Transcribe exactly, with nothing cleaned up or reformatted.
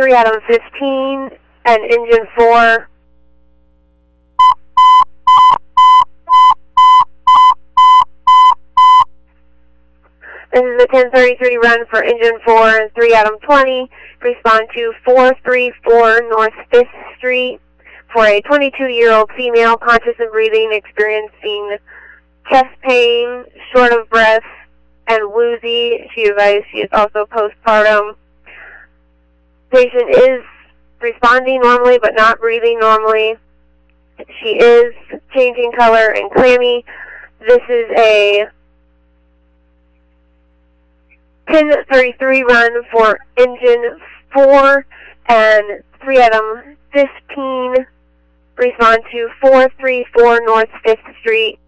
three Adam fifteen, and engine four. This is a ten thirty-three run for engine four, three Adam twenty. Respond to four three four North fifth Street for a twenty-two-year-old female, conscious and breathing, experiencing chest pain, short of breath, and woozy. She advised she is also postpartum. Patient is responding normally but not breathing normally. She is changing color and clammy. This is a ten thirty-three run for engine four and three Adam fifteen. Respond to four three four North fifth Street